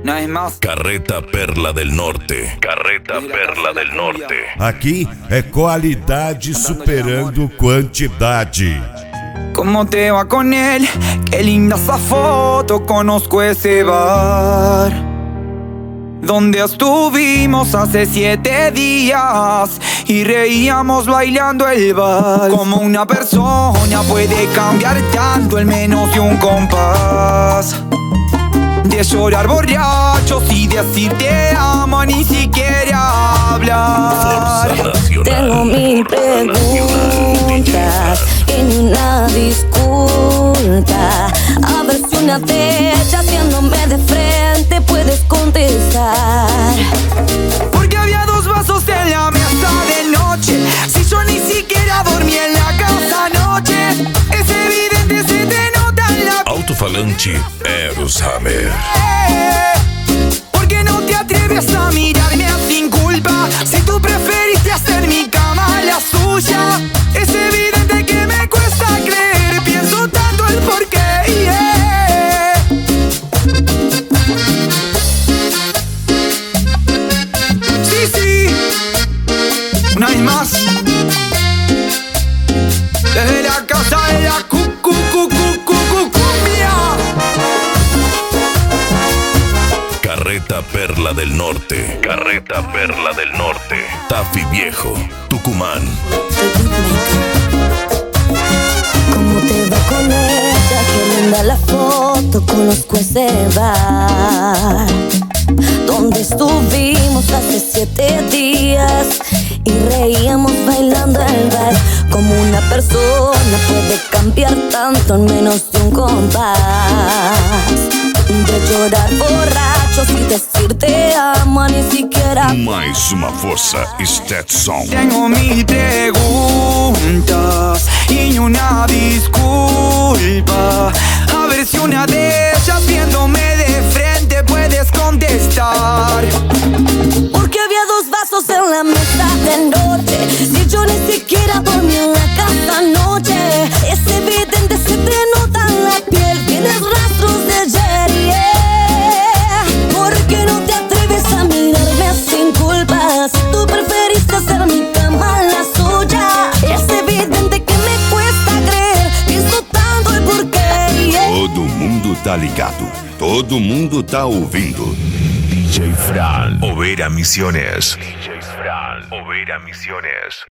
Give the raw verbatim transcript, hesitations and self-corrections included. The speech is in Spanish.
Una vez más. Carreta Perla del Norte. Carreta Perla del Norte. Aqui é qualidade superando quantidade. ¿Cómo te va con él? Qué linda esa foto, conozco ese bar donde estuvimos hace siete días y reíamos bailando el vals. Como una persona puede cambiar tanto en menos de un compás. De llorar borrachos y decir te amo, ni siquiera hablar. Tengo mil preguntas y ni una disculpa. A ver si una de ellas, haciéndome de frente, puedes contestar. Porque había dos vasos en la mesa de noche. Si yo ni siquiera dormí en la casa anoche. Es evidente, se te nota en la... Alto-falante Eros Hammer. ¿Por qué no te atreves a mirarme sin culpa? Si tú preferiste hacer mi cama la suya. Es evidente que me cuesta creer. Pienso tanto el porqué, yeah. Sí, sí. Una vez más. Desde la casa de la cu, cu, cu, cu, cu, cu, cumbia. Carreta Perla del Norte. Carreta Perla del Norte. Tafi Viejo, Tucumán. ¿Cómo te va con ella? Qué linda la foto, conozco ese bar donde estuvimos hace siete días y reíamos bailando el vals. Como una persona puede cambiar tanto en menos de un compás. De llorar borrachos y decir te amo, ni siquiera. Mais uma força Stetson. Tengo mil preguntas y ni una disculpa. A ver si una de ellas, viéndome de frente, puedes contestar. Porque había dos vasos en la mesa de noche. Si yo ni siquiera dormí en la casa anoche. Es evidente, se te nota en la piel. Tienes rastros de ayer, yeah. ¿Por qué no te atreves a mirarme sin culpas? Tú preferiste hacer mi cama la suya. Es evidente que me cuesta creer. Pienso tanto el porqué, yeah. Todo mundo tá ligado. Todo mundo tá ouvindo. D J Fran, Overa Misiones. D J Fran, Overa Misiones.